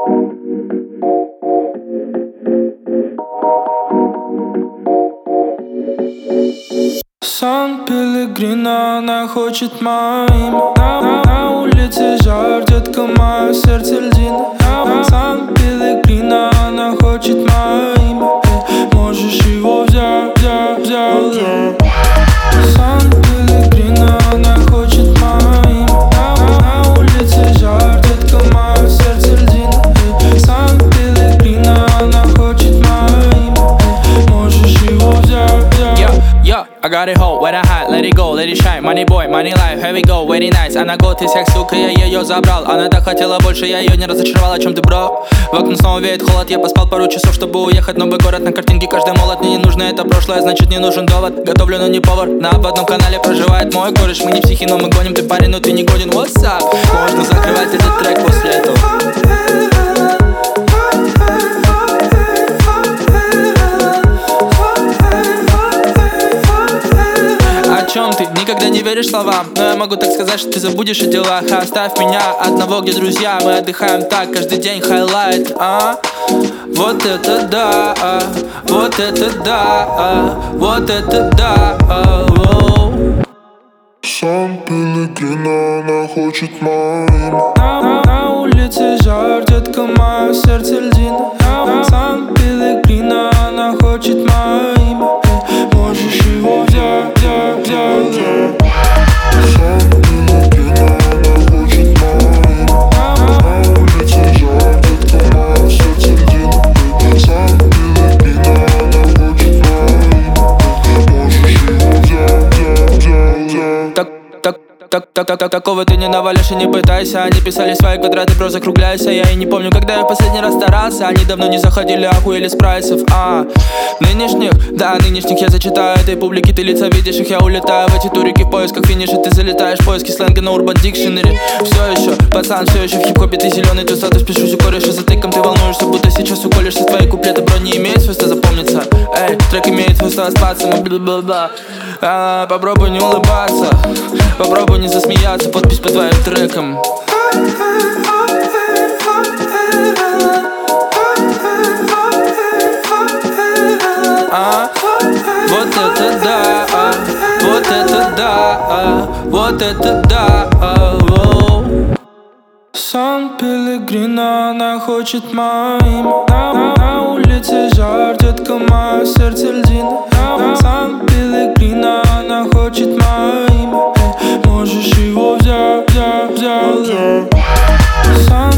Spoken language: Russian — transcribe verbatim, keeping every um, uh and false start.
Сан-Пеллегрино, она хочет мое имя. На, на, на улице жар, детка, мое сердце льдина. Сан-Пеллегрино, она хочет мое имя. Эй, можешь его взять, взять, взять, взять. Сан-Пеллегрино, она хочет мое имя. На, на, на улице жар, детка, мое сердце льдина. Эй, Сан-Пеллегрино, она хочет мое имя. Эй, можешь его взять, взять. Yo, I got it hold, when I hide, let it go, let it shine. Money boy, money life, here we go, very nice. Она год из всех, сука, я ее забрал. Она так хотела больше, я ее не разочаровал. О чем ты, бро? В окно снова веет холод. Я поспал пару часов, чтобы уехать. Новый город на картинке, каждый молод. Мне не нужно это прошлое, значит не нужен довод. Готовлю, но не повар. На одном канале проживает мой кореш. Мы не психи, но мы гоним. Ты парень, но ты не годен. What's up? Можно закрывать этот трек после этого. О чем ты? Никогда не веришь словам. Но я могу так сказать, что ты забудешь о делах. Оставь меня одного, где друзья. Мы отдыхаем так, каждый день хайлайт. А? Вот это да, а? Вот это да, а? Вот это да, а? Сан-Пеллегрино, она хочет мое имя. На, на, на улице жар, детка, мое сердце льдина. Сан-Пеллегрино, она хочет мое имя. Эй, можешь его взять, взять, взять, взять. Сан-Пеллегрино, она хочет мое имя. На улице жар, детка, мое сердце льдина. Сан-Пеллегрино, она хочет мое имя. Можешь его взять, взять, взять, взять. Так, так, так, так, так, так, такого ты не навалишь и не пытайся. Они писали свои квадраты, бро, закругляйся. Я и не помню, когда я в последний раз старался. Они давно не заходили, охуели с прайсов. А, нынешних, да, нынешних я зачитаю этой публике. Ты лица видишь их, я улетаю в эти турики в поисках финиша. Ты залетаешь в поиски сленга на Urban Dictionary. Все еще, пацан, все еще в хип-хопе. Ты зеленый, ты статус, пишусь у кореша за тыком. Ты волнуешься, будто сейчас уколешься. Твои куплеты, бро, не имеют свойства запомниться. Эй, трек имеет свойство остаться. Мы бла-бла-бла. А, попробуй не улыбаться, попробуй не засмеяться. Подпись под твоим треком. А, вот это да, а, вот это да, а, вот это да, а, Сан-Пеллегрино, она хочет мое имя. На, на, на улице жар, детка, мое сердце льдина. Сан-Пеллегрино, она хочет мое имя. Эй, можешь его взять, взять, взять, взять.